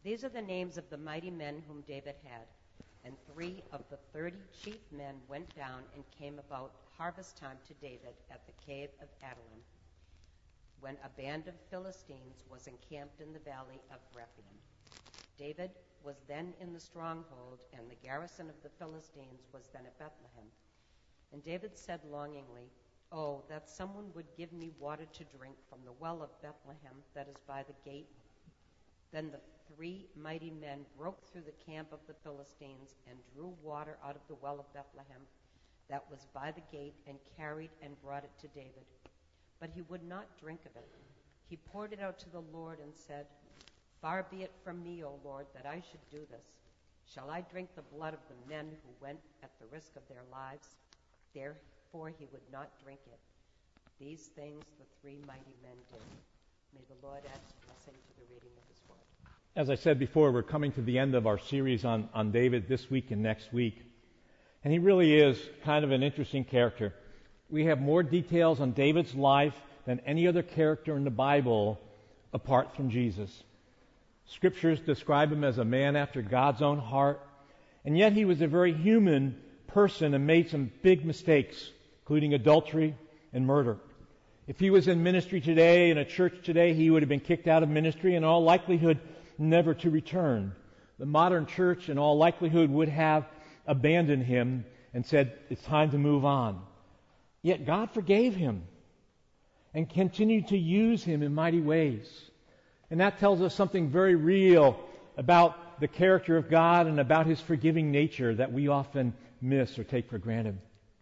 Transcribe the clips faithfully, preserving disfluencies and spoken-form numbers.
These are the names of the mighty men whom David had. And three of the thirty chief men went down and came about harvest time to David at the cave of Adullam, when a band of Philistines was encamped in the valley of Rephaim. David was then in the stronghold, and the garrison of the Philistines was then at Bethlehem. And David said longingly, "Oh, that someone would give me water to drink from the well of Bethlehem that is by the gate." Then the three mighty men broke through the camp of the Philistines and drew water out of the well of Bethlehem that was by the gate, and carried and brought it to David. But he would not drink of it. He poured it out to the Lord and said, "Far be it from me, O Lord, that I should do this. Shall I drink the blood of the men who went at the risk of their lives?" Therefore he would not drink it. These things the three mighty men did. May the Lord add his blessing to the reading of his word. As I said before, we're coming to the end of our series on, on David this week and next week. And he really is kind of an interesting character. We have more details on David's life than any other character in the Bible apart from Jesus. Scriptures describe him as a man after God's own heart, and yet he was a very human person and made some big mistakes, including adultery and murder. If he was in ministry today, in a church today, he would have been kicked out of ministry, in all likelihood, never to return. The modern church, in all likelihood, would have abandoned him and said, "It's time to move on." Yet God forgave him and continued to use him in mighty ways. And that tells us something very real about the character of God and about his forgiving nature that we often miss or take for granted.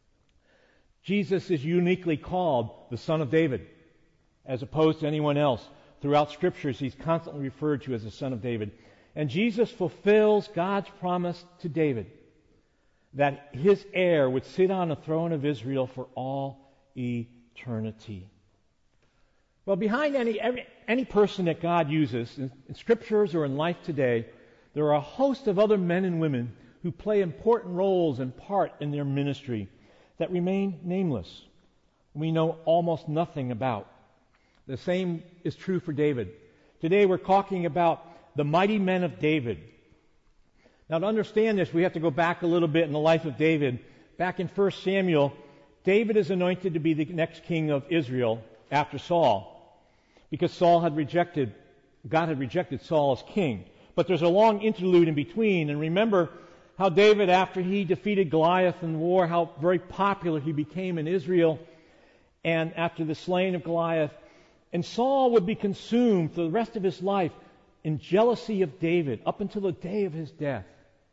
Jesus is uniquely called the Son of David, as opposed to anyone else. Throughout Scriptures, he's constantly referred to as the Son of David. And Jesus fulfills God's promise to David that his heir would sit on the throne of Israel for all eternity. Well, behind any every, any person that God uses, in, in Scriptures or in life today, there are a host of other men and women who play important roles and part in their ministry that remain nameless. We know almost nothing about. The same is true for David. Today we're talking about the mighty men of David. Now, to understand this, we have to go back a little bit in the life of David. Back in First Samuel, David is anointed to be the next king of Israel after Saul, because Saul had rejected, God had rejected Saul as king. But there's a long interlude in between, and remember how David, after he defeated Goliath in war, how very popular he became in Israel, and after the slaying of Goliath. And Saul would be consumed for the rest of his life in jealousy of David, up until the day of his death.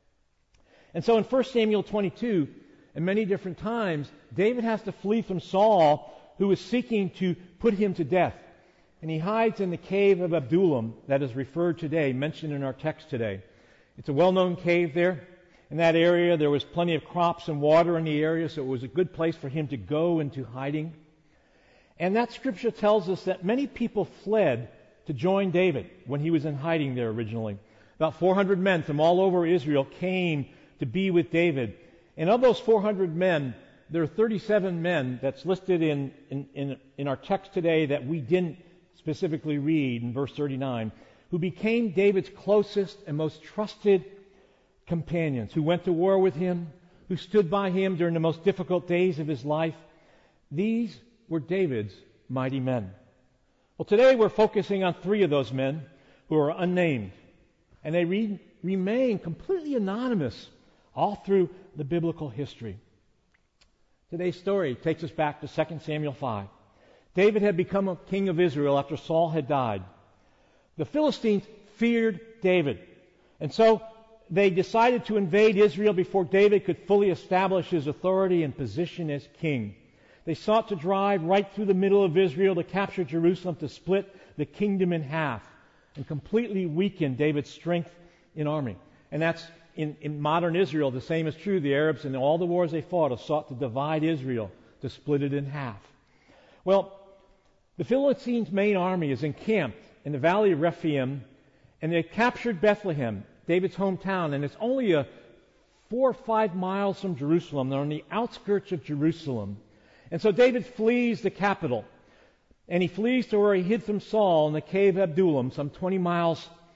And so in First Samuel twenty-two, and many different times, David has to flee from Saul, who is seeking to put him to death. And he hides in the cave of Adullam that is referred today, mentioned in our text today. It's a well-known cave there. In that area, there was plenty of crops and water in the area, so it was a good place for him to go into hiding. And that scripture tells us that many people fled to join David when he was in hiding there originally. About four hundred men from all over Israel came to be with David. And of those four hundred men, there are thirty-seven men that's listed in, in, in, in our text today that we didn't specifically read in verse thirty-nine, who became David's closest and most trusted companions, who went to war with him, who stood by him during the most difficult days of his life. These were David's mighty men. Well, today we're focusing on three of those men who are unnamed, and they re- remain completely anonymous all through the biblical history. Today's story takes us back to Second Samuel five. David had become a king of Israel after Saul had died. The Philistines feared David, and so they decided to invade Israel before David could fully establish his authority and position as king. They sought to drive right through the middle of Israel to capture Jerusalem, to split the kingdom in half and completely weaken David's strength in army. And that's in, in modern Israel. The same is true. The Arabs in all the wars they fought have sought to divide Israel, to split it in half. Well, the Philistines' main army is encamped in the valley of Rephaim, and they captured Bethlehem, David's hometown, and it's only a four or five miles from Jerusalem. They're on the outskirts of Jerusalem. And so David flees the capital, and he flees to where he hid from Saul in the cave of Adullam, some twenty miles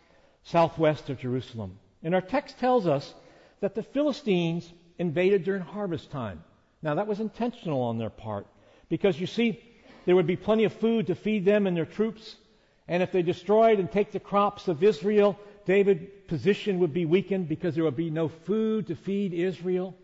southwest of Jerusalem. And our text tells us that the Philistines invaded during harvest time. Now, that was intentional on their part, because you see, there would be plenty of food to feed them and their troops, and if they destroyed and take the crops of Israel, David's position would be weakened because there would be no food to feed Israel.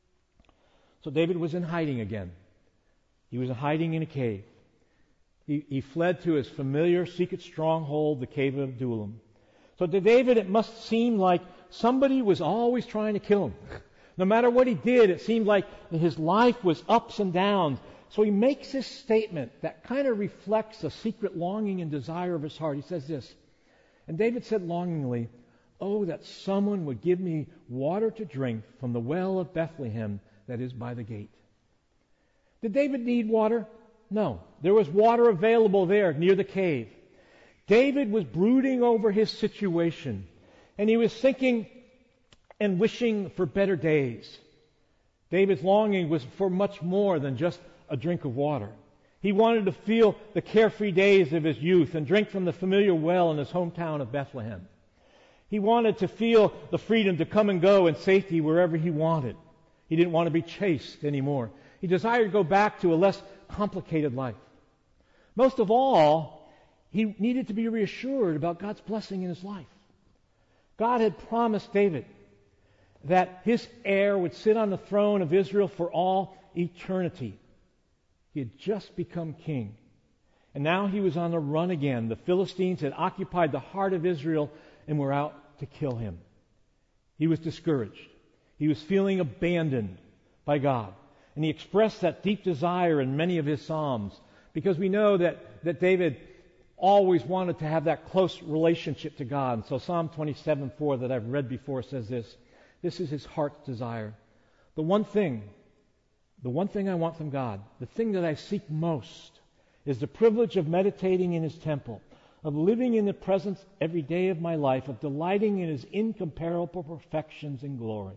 So David was in hiding again. He was hiding in a cave. He, he fled to his familiar secret stronghold, the cave of Adullam. So to David, it must seem like somebody was always trying to kill him. No matter what he did, it seemed like his life was ups and downs. So he makes this statement that kind of reflects a secret longing and desire of his heart. He says this, "And David said longingly, 'Oh, that someone would give me water to drink from the well of Bethlehem that is by the gate.'" Did David need water? No. There was water available there near the cave. David was brooding over his situation, and he was thinking and wishing for better days. David's longing was for much more than just a drink of water. He wanted to feel the carefree days of his youth and drink from the familiar well in his hometown of Bethlehem. He wanted to feel the freedom to come and go in safety wherever he wanted. He didn't want to be chased anymore. He desired to go back to a less complicated life. Most of all, he needed to be reassured about God's blessing in his life. God had promised David that his heir would sit on the throne of Israel for all eternity. He had just become king. And now he was on the run again. The Philistines had occupied the heart of Israel and were out to kill him. He was discouraged. He was feeling abandoned by God. And he expressed that deep desire in many of his Psalms, because we know that, that David always wanted to have that close relationship to God. And so Psalm twenty-seven four that I've read before says this. This is his heart's desire. The one thing, the one thing I want from God, the thing that I seek most, is the privilege of meditating in his temple, of living in the presence every day of my life, of delighting in his incomparable perfections and glory.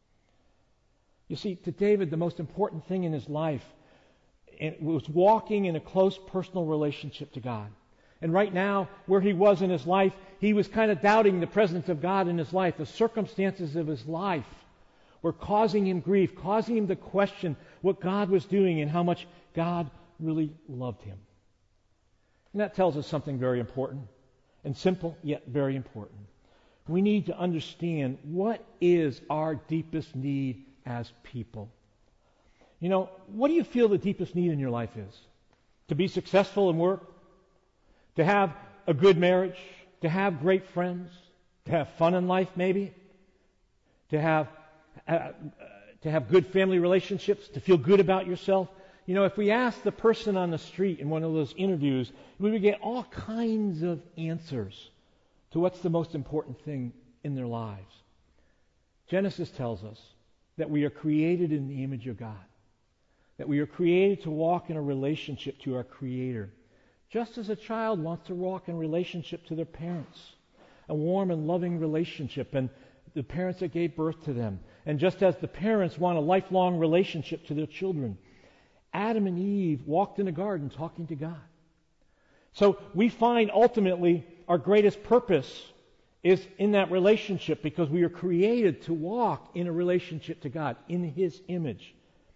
You see, to David, the most important thing in his life was walking in a close personal relationship to God. And right now, where he was in his life, he was kind of doubting the presence of God in his life. The circumstances of his life were causing him grief, causing him to question what God was doing and how much God really loved him. And that tells us something very important, and simple yet very important. We need to understand what is our deepest need as people. You know, what do you feel the deepest need in your life is? To be successful in work? To have a good marriage? To have great friends? To have fun in life, maybe? To have uh, to have good family relationships? To feel good about yourself? You know, if we ask the person on the street in one of those interviews, we would get all kinds of answers to what's the most important thing in their lives. Genesis tells us that we are created in the image of God, that we are created to walk in a relationship to our Creator, just as a child wants to walk in relationship to their parents, a warm and loving relationship, and the parents that gave birth to them. And just as the parents want a lifelong relationship to their children, Adam and Eve walked in the garden talking to God. So we find ultimately our greatest purpose is in that relationship, because we are created to walk in a relationship to God, in His image.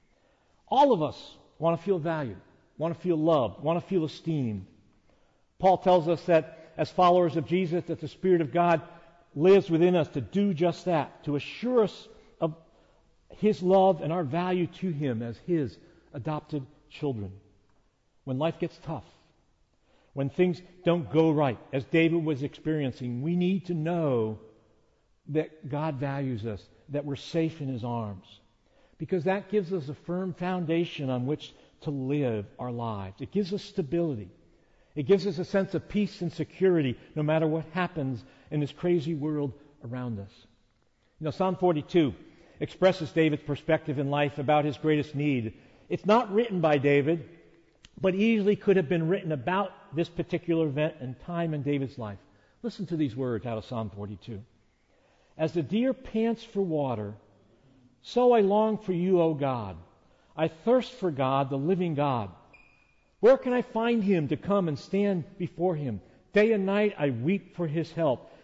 All of us want to feel valued, want to feel loved, want to feel esteemed. Paul tells us that as followers of Jesus, that the Spirit of God lives within us to do just that, to assure us of His love and our value to Him as His adopted children. When life gets tough, when things don't go right, as David was experiencing, we need to know that God values us, that we're safe in His arms, because that gives us a firm foundation on which to live our lives. It gives us stability. It gives us a sense of peace and security no matter what happens in this crazy world around us. You know, Psalm forty-two expresses David's perspective in life about his greatest need. It's not written by David, but easily could have been written about this particular event and time in David's life. Listen to these words out of Psalm forty-two. As the deer pants for water, so I long for you, O God. I thirst for God, the living God. Where can I find Him to come and stand before Him? Day and night I weep for His help.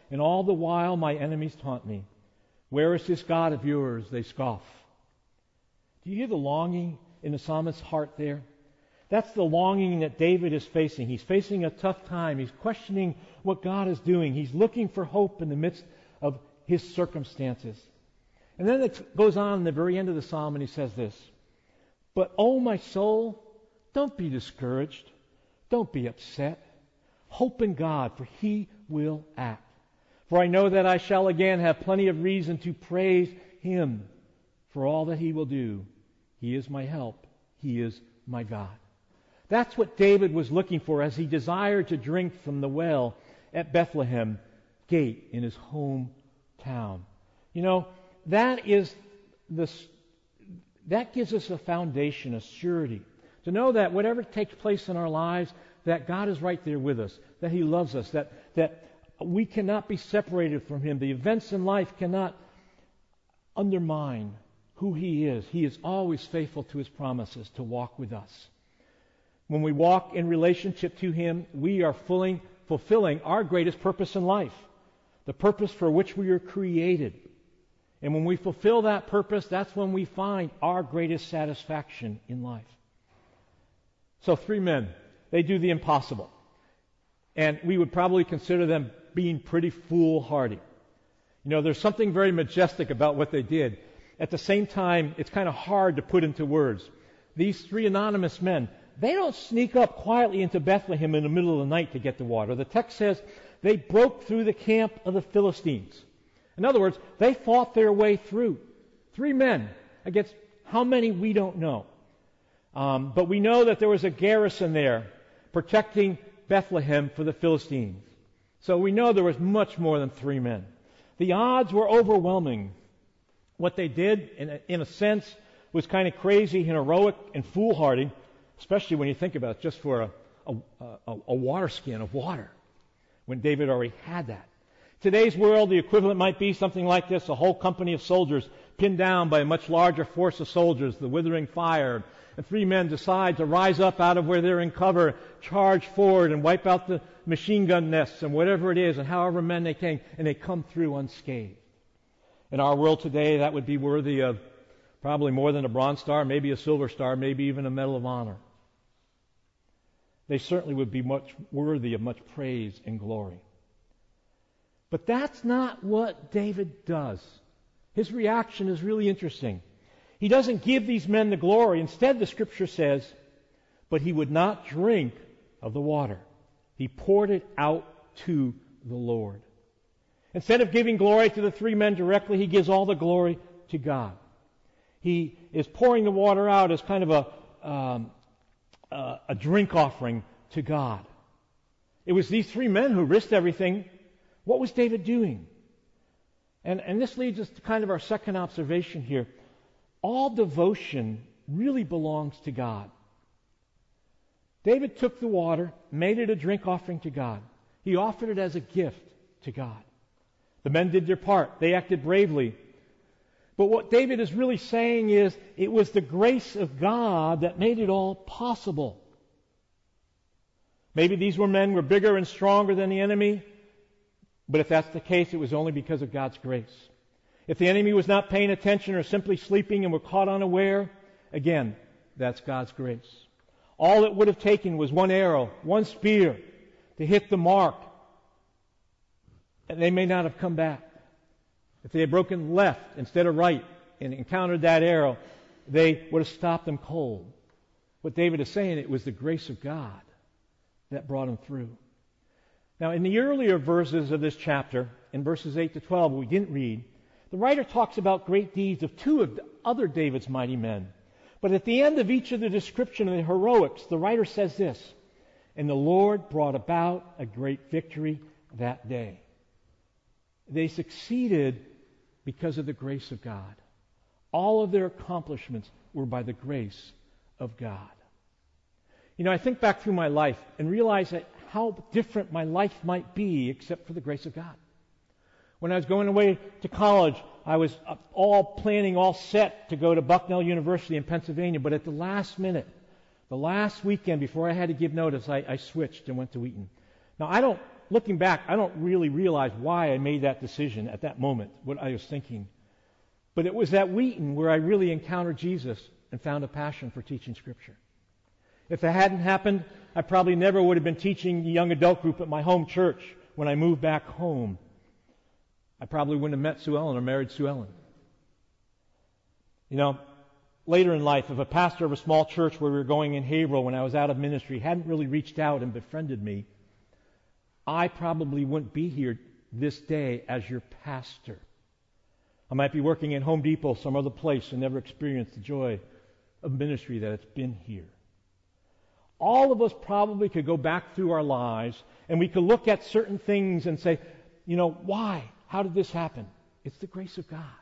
and all the while my enemies taunt me. Where is this God of yours? They scoff. Do you hear the longing in the psalmist's heart there? That's the longing that David is facing. He's facing a tough time. He's questioning what God is doing. He's looking for hope in the midst of his circumstances. And then it goes on in the very end of the psalm and he says this, "But, O my soul, don't be discouraged. Don't be upset. Hope in God, for He will act. For I know that I shall again have plenty of reason to praise Him for all that He will do. He is my help. He is my God." That's what David was looking for as he desired to drink from the well at Bethlehem Gate in his hometown. You know, that is the, that gives us a foundation, a surety, to know that whatever takes place in our lives, that God is right there with us, that He loves us, that, that we cannot be separated from Him. The events in life cannot undermine who He is. He is always faithful to His promises to walk with us. When we walk in relationship to Him, we are fully fulfilling our greatest purpose in life, the purpose for which we are created. And when we fulfill that purpose, that's when we find our greatest satisfaction in life. So three men, they do the impossible. And we would probably consider them being pretty foolhardy. You know, there's something very majestic about what they did. At the same time, it's kind of hard to put into words. These three anonymous men, they don't sneak up quietly into Bethlehem in the middle of the night to get the water. The text says they broke through the camp of the Philistines. In other words, they fought their way through. Three men against how many we don't know. Um, but we know that there was a garrison there protecting Bethlehem for the Philistines. So we know there was much more than three men. The odds were overwhelming. What they did, in a, in a sense, was kind of crazy and heroic and foolhardy, especially when you think about it, just for a, a, a, a water skin of water, when David already had that. Today's world, the equivalent might be something like this: a whole company of soldiers pinned down by a much larger force of soldiers, the withering fire, and three men decide to rise up out of where they're in cover, charge forward, and wipe out the machine gun nests and whatever it is, and however men they came, and they come through unscathed. In our world today, that would be worthy of probably more than a Bronze Star, maybe a Silver Star, maybe even a Medal of Honor. They certainly would be much worthy of much praise and glory. But that's not what David does. His reaction is really interesting. He doesn't give these men the glory. Instead, the Scripture says, but he would not drink of the water. He poured it out to the Lord. Instead of giving glory to the three men directly, he gives all the glory to God. He is pouring the water out as kind of a, um, uh, a drink offering to God. It was these three men who risked everything. What was David doing? And, and this leads us to kind of our second observation here. All devotion really belongs to God. David took the water, made it a drink offering to God. He offered it as a gift to God. The men did their part. They acted bravely. But what David is really saying is it was the grace of God that made it all possible. Maybe these were men were bigger and stronger than the enemy, but if that's the case, it was only because of God's grace. If the enemy was not paying attention or simply sleeping and were caught unaware, again, that's God's grace. All it would have taken was one arrow, one spear to hit the mark, and they may not have come back. If they had broken left instead of right and encountered that arrow, they would have stopped them cold. What David is saying, it was the grace of God that brought him through. Now, in the earlier verses of this chapter, in verses eight to twelve, we didn't read, the writer talks about great deeds of two of the other David's mighty men. But at the end of each of the description of the heroics, the writer says this, and the Lord brought about a great victory that day. They succeeded because of the grace of God. All of their accomplishments were by the grace of God. You know, I think back through my life and realize that how different my life might be except for the grace of God. When I was going away to college, I was all planning, all set to go to Bucknell University in Pennsylvania, but at the last minute, the last weekend before I had to give notice, I, I switched and went to Wheaton. Now, I don't looking back, I don't really realize why I made that decision at that moment, what I was thinking. But it was at Wheaton where I really encountered Jesus and found a passion for teaching Scripture. If it hadn't happened, I probably never would have been teaching the young adult group at my home church when I moved back home. I probably wouldn't have met Sue Ellen or married Sue Ellen. You know, later in life, if a pastor of a small church where we were going in Haverhill when I was out of ministry hadn't really reached out and befriended me, I probably wouldn't be here this day as your pastor. I might be working at Home Depot, some other place, and never experienced the joy of ministry that it's been here. All of us probably could go back through our lives and we could look at certain things and say, you know, why? How did this happen? It's the grace of God.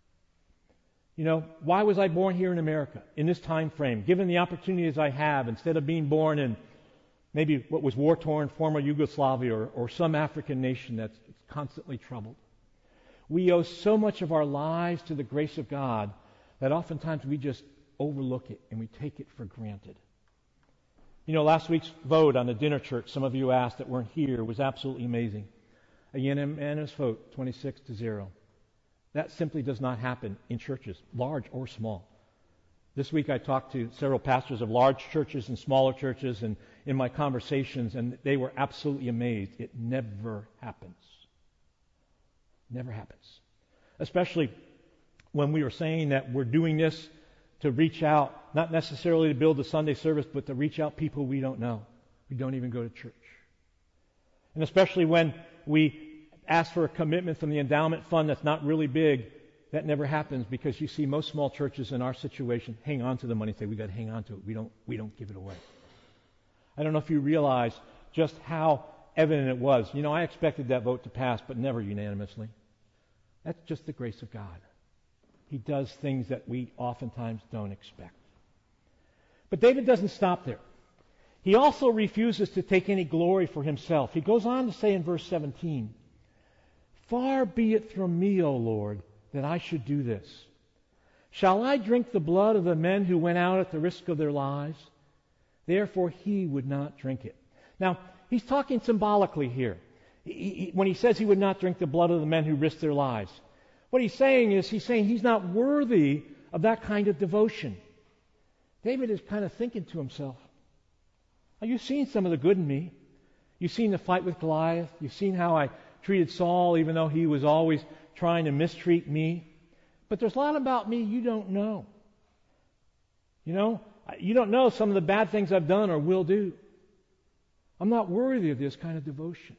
You know, why was I born here in America in this time frame, given the opportunities I have, instead of being born in maybe what was war-torn former Yugoslavia or, or some African nation that's constantly troubled? We owe so much of our lives to the grace of God that oftentimes we just overlook it and we take it for granted. You know, last week's vote on the dinner church, some of you asked that weren't here, was absolutely amazing. A unanimous vote, twenty-six to zero. That simply does not happen in churches, large or small. This week I talked to several pastors of large churches and smaller churches, and in my conversations, and they were absolutely amazed. It never happens. Never happens. Especially when we were saying that we're doing this to reach out, not necessarily to build a Sunday service, but to reach out people we don't know, who don't even go to church. And especially when we ask for a commitment from the endowment fund that's not really big, that never happens, because you see most small churches in our situation hang on to the money and say, we got to hang on to it. We don't, we don't give it away. I don't know if you realize just how evident it was. You know, I expected that vote to pass, but never unanimously. That's just the grace of God. He does things that we oftentimes don't expect. But David doesn't stop there. He also refuses to take any glory for himself. He goes on to say in verse seventeen, "Far be it from me, O Lord, that I should do this. Shall I drink the blood of the men who went out at the risk of their lives? Therefore he would not drink it." Now, he's talking symbolically here. He, he, when he says he would not drink the blood of the men who risked their lives, what he's saying is he's saying he's not worthy of that kind of devotion. David is kind of thinking to himself, "Now, you've seen some of the good in me. You've seen the fight with Goliath. You've seen how I treated Saul even though he was always trying to mistreat me. But there's a lot about me you don't know. You know, you don't know some of the bad things I've done or will do. I'm not worthy of this kind of devotion."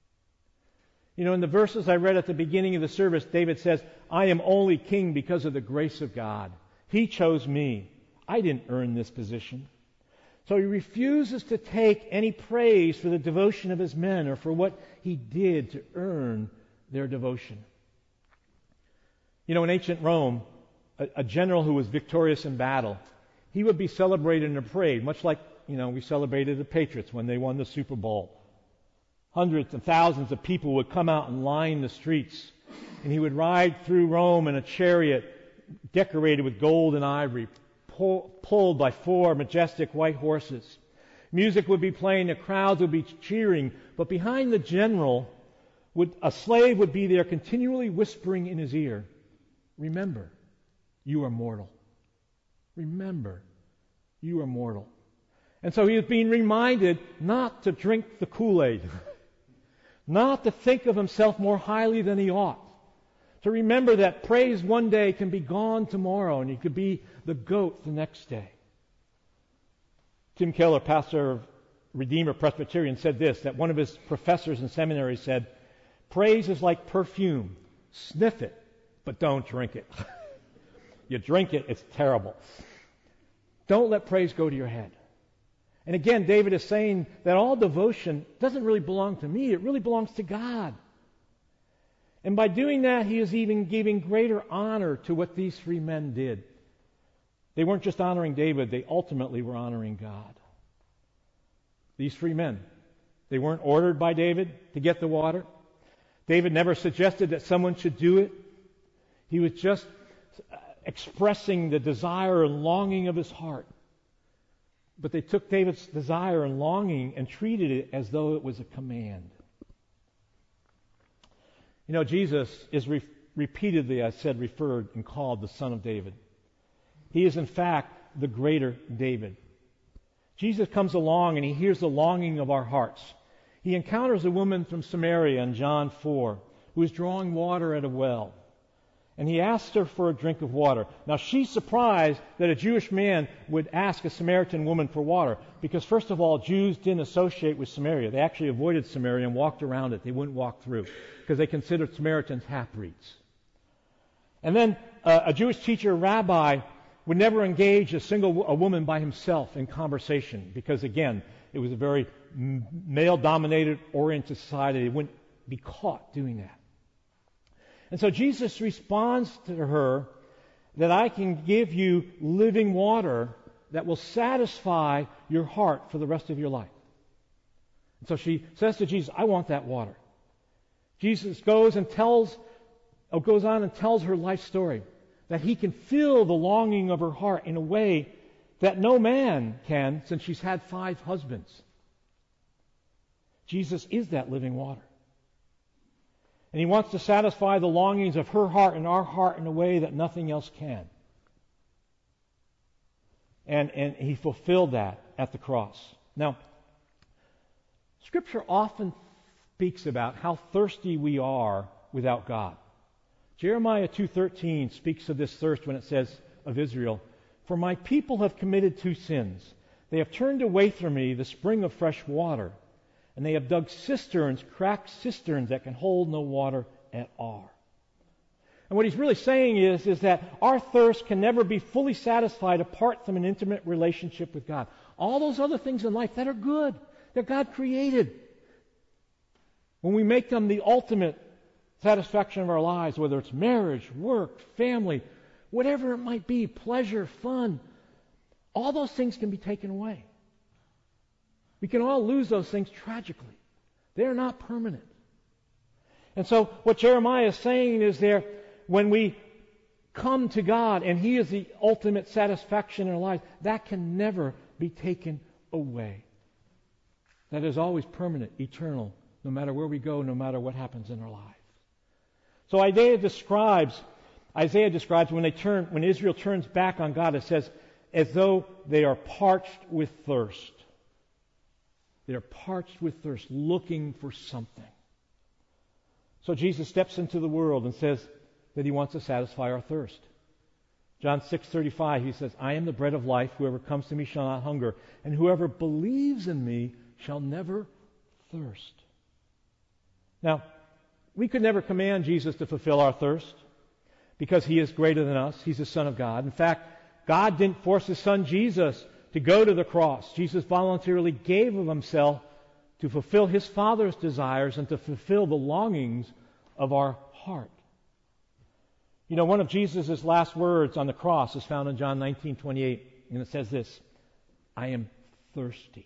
You know, in the verses I read at the beginning of the service, David says, "I am only king because of the grace of God. He chose me. I didn't earn this position." So he refuses to take any praise for the devotion of his men or for what he did to earn their devotion. You know, in ancient Rome, a, a general who was victorious in battle, he would be celebrated in a parade, much like, you know, we celebrated the Patriots when they won the Super Bowl. Hundreds and thousands of people would come out and line the streets, and he would ride through Rome in a chariot decorated with gold and ivory, pull, pulled by four majestic white horses. Music would be playing, the crowds would be cheering, but behind the general, would, a slave would be there continually whispering in his ear, "Remember, you are mortal. Remember, you are mortal." And so he was being reminded not to drink the Kool-Aid, not to think of himself more highly than he ought, to remember that praise one day can be gone tomorrow and he could be the goat the next day. Tim Keller, pastor of Redeemer Presbyterian, said this, that one of his professors in seminary said, "Praise is like perfume. Sniff it, but don't drink it." You drink it, it's terrible. Don't let praise go to your head. And again, David is saying that all devotion doesn't really belong to me. It really belongs to God. And by doing that, he is even giving greater honor to what these three men did. They weren't just honoring David, they ultimately were honoring God. These three men, they weren't ordered by David to get the water. David never suggested that someone should do it. He was just expressing the desire and longing of his heart. But they took David's desire and longing and treated it as though it was a command. You know, Jesus is re- repeatedly, I said, referred and called the Son of David. He is, in fact, the greater David. Jesus comes along and he hears the longing of our hearts. He encounters a woman from Samaria in John four who is drawing water at a well. And he asks her for a drink of water. Now, she's surprised that a Jewish man would ask a Samaritan woman for water because, first of all, Jews didn't associate with Samaria. They actually avoided Samaria and walked around it. They wouldn't walk through because they considered Samaritans half-breeds. And then uh, a Jewish teacher, rabbi, would never engage a single a woman by himself in conversation because, again, it was a very male-dominated, oriented society. They wouldn't be caught doing that. And so Jesus responds to her that I can give you living water that will satisfy your heart for the rest of your life. And so she says to Jesus, I want that water. Jesus goes and tells, or goes on and tells her life story, that he can fill the longing of her heart in a way that no man can, since she's had five husbands. Jesus is that living water. And he wants to satisfy the longings of her heart and our heart in a way that nothing else can. And, and he fulfilled that at the cross. Now, Scripture often speaks about how thirsty we are without God. Jeremiah two thirteen speaks of this thirst when it says of Israel, For my people have committed two sins. They have turned away from me the spring of fresh water, and they have dug cisterns, cracked cisterns that can hold no water at all. And what he's really saying is, is that our thirst can never be fully satisfied apart from an intimate relationship with God. All those other things in life that are good, that God created, when we make them the ultimate satisfaction of our lives, whether it's marriage, work, family, whatever it might be, pleasure, fun, all those things can be taken away. We can all lose those things tragically. They're not permanent. And so what Jeremiah is saying is there, when we come to God and He is the ultimate satisfaction in our lives, that can never be taken away. That is always permanent, eternal, no matter where we go, no matter what happens in our lives. So Isaiah describes, Isaiah describes when they turn, when Israel turns back on God, it says, as though they are parched with thirst. They are parched with thirst, looking for something. So Jesus steps into the world and says that He wants to satisfy our thirst. John six thirty-five, He says, I am the bread of life. Whoever comes to me shall not hunger, and whoever believes in me shall never thirst. Now, we could never command Jesus to fulfill our thirst because He is greater than us. He's the Son of God. In fact, God didn't force His Son Jesus to go to the cross. Jesus voluntarily gave of Himself to fulfill His Father's desires and to fulfill the longings of our heart. You know, one of Jesus' last words on the cross is found in John nineteen twenty-eight, and it says this, I am thirsty.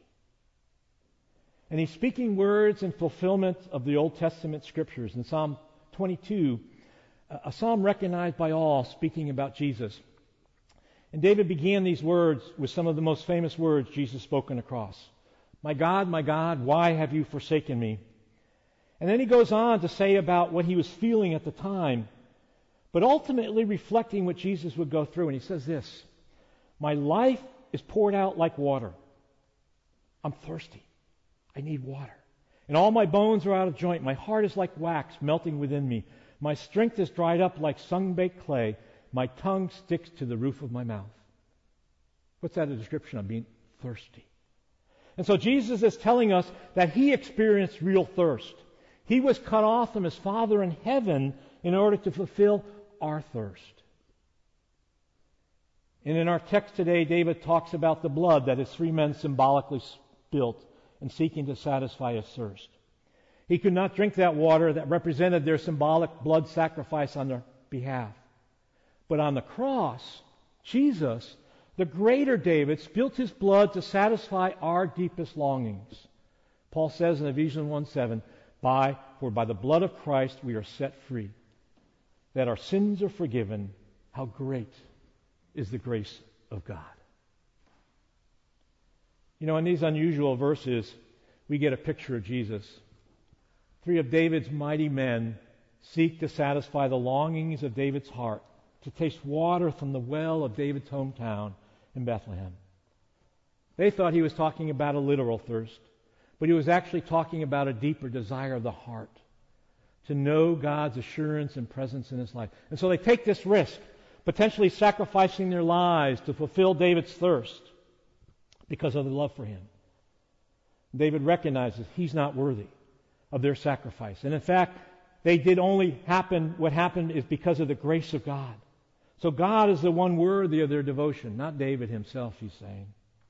And He's speaking words in fulfillment of the Old Testament Scriptures. In Psalm twenty-two, a psalm recognized by all, speaking about Jesus. And David began these words with some of the most famous words Jesus spoke on the cross. My God, my God, why have you forsaken me? And then he goes on to say about what he was feeling at the time, but ultimately reflecting what Jesus would go through. And he says this, my life is poured out like water. I'm thirsty. I need water. And all my bones are out of joint. My heart is like wax melting within me. My strength is dried up like sun-baked clay. My tongue sticks to the roof of my mouth. What's that a description of? Being thirsty. And so Jesus is telling us that He experienced real thirst. He was cut off from His Father in heaven in order to fulfill our thirst. And in our text today, David talks about the blood that his three men symbolically spilt in seeking to satisfy his thirst. He could not drink that water that represented their symbolic blood sacrifice on their behalf. But on the cross, Jesus, the greater David, spilt His blood to satisfy our deepest longings. Paul says in Ephesians one seven, by, for by the blood of Christ we are set free, that our sins are forgiven. How great is the grace of God. You know, in these unusual verses, we get a picture of Jesus. Three of David's mighty men seek to satisfy the longings of David's heart, to taste water from the well of David's hometown in Bethlehem. They thought he was talking about a literal thirst, but he was actually talking about a deeper desire of the heart, to know God's assurance and presence in his life. And so they take this risk, potentially sacrificing their lives to fulfill David's thirst because of their love for him. David recognizes he's not worthy of their sacrifice. And in fact, they did only happen, what happened is because of the grace of God. So God is the one worthy of their devotion, not David himself, he's saying.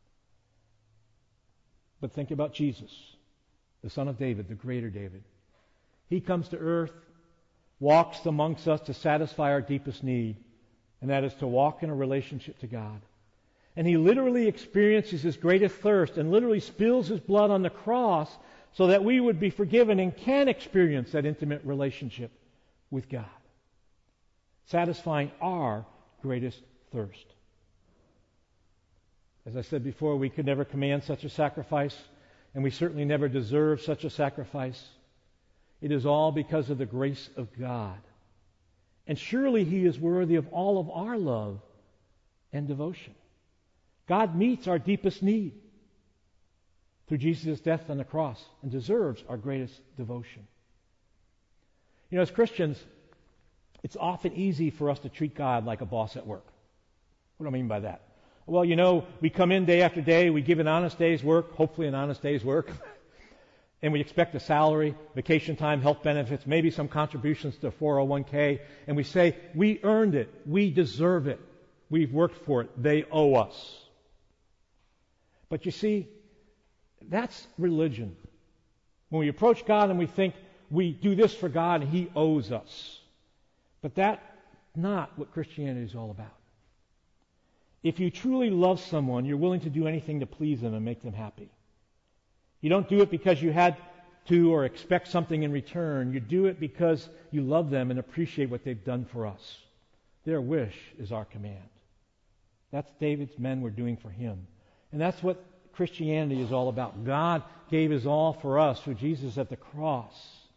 But think about Jesus, the son of David, the greater David. He comes to earth, walks amongst us to satisfy our deepest need, and that is to walk in a relationship to God. And he literally experiences his greatest thirst and literally spills his blood on the cross so that we would be forgiven and can experience that intimate relationship with God, satisfying our greatest thirst. As I said before, we could never command such a sacrifice, and we certainly never deserve such a sacrifice. It is all because of the grace of God. And surely he is worthy of all of our love and devotion. God meets our deepest need through Jesus' death on the cross and deserves our greatest devotion. You know, as Christians, it's often easy for us to treat God like a boss at work. What do I mean by that? Well, you know, we come in day after day, we give an honest day's work, hopefully an honest day's work, and we expect a salary, vacation time, health benefits, maybe some contributions to four oh one k, and we say, we earned it, we deserve it, we've worked for it, they owe us. But you see, that's religion. When we approach God and we think we do this for God and He owes us. But that's not what Christianity is all about. If you truly love someone, you're willing to do anything to please them and make them happy. You don't do it because you had to or expect something in return. You do it because you love them and appreciate what they've done for us. Their wish is our command. That's David's men were doing for him. And that's what Christianity is all about. God gave His all for us through Jesus at the cross.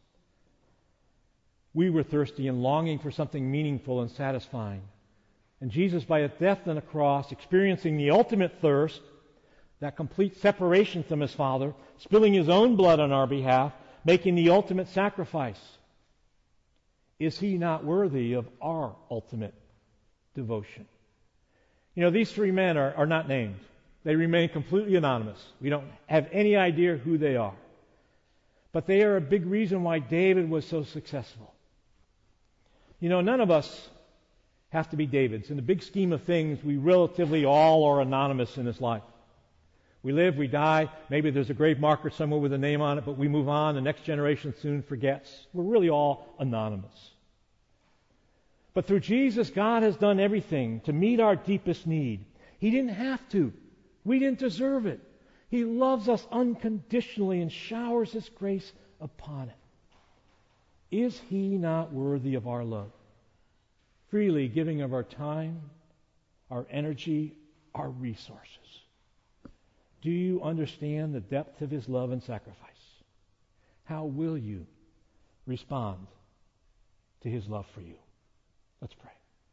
We were thirsty and longing for something meaningful and satisfying. And Jesus, by His death on the cross, experiencing the ultimate thirst, that complete separation from His Father, spilling His own blood on our behalf, making the ultimate sacrifice. Is He not worthy of our ultimate devotion? You know, these three men are, are not named. They remain completely anonymous. We don't have any idea who they are. But they are a big reason why David was so successful. You know, none of us have to be Davids. In the big scheme of things, we relatively all are anonymous in this life. We live, we die, maybe there's a grave marker somewhere with a name on it, but we move on, the next generation soon forgets. We're really all anonymous. But through Jesus, God has done everything to meet our deepest need. He didn't have to. We didn't deserve it. He loves us unconditionally and showers His grace upon it. Is He not worthy of our love? Freely giving of our time, our energy, our resources. Do you understand the depth of His love and sacrifice? How will you respond to His love for you? Let's pray.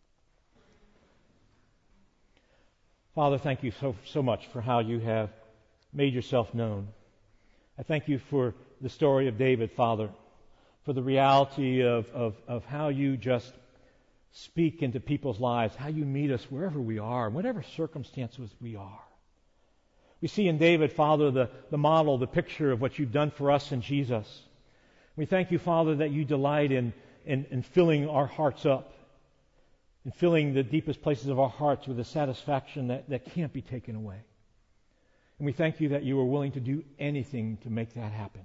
Father, thank you so, so much for how you have made yourself known. I thank you for the story of David, Father, for the reality of, of, of how you just speak into people's lives, how you meet us wherever we are, whatever circumstances we are. We see in David, Father, the, the model, the picture of what you've done for us in Jesus. We thank you, Father, that you delight in, in, in filling our hearts up, in filling the deepest places of our hearts with a satisfaction that, that can't be taken away. And we thank you that you are willing to do anything to make that happen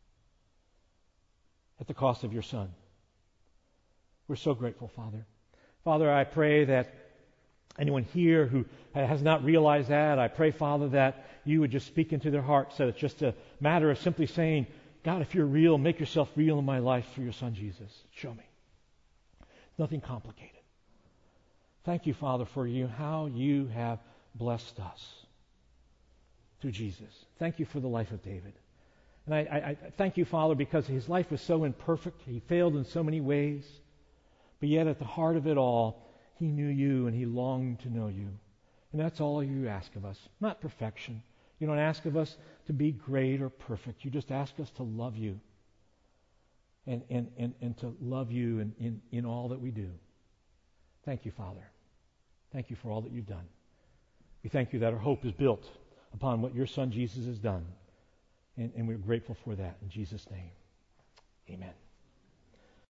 at the cost of your Son. We're so grateful, Father. Father, I pray that anyone here who has not realized that, I pray, Father, that you would just speak into their hearts, that it's just a matter of simply saying, God, if you're real, make yourself real in my life through your Son, Jesus. Show me. Nothing complicated. Thank you, Father, for you, how you have blessed us through Jesus. Thank you for the life of David. And I, I, I thank you, Father, because his life was so imperfect. He failed in so many ways. But yet at the heart of it all, he knew you and he longed to know you. And that's all you ask of us, not perfection. You don't ask of us to be great or perfect. You just ask us to love you and, and, and, and to love you in, in, in all that we do. Thank you, Father. Thank you for all that you've done. We thank you that our hope is built upon what your Son Jesus has done. And, and we're grateful for that. In Jesus' name, amen.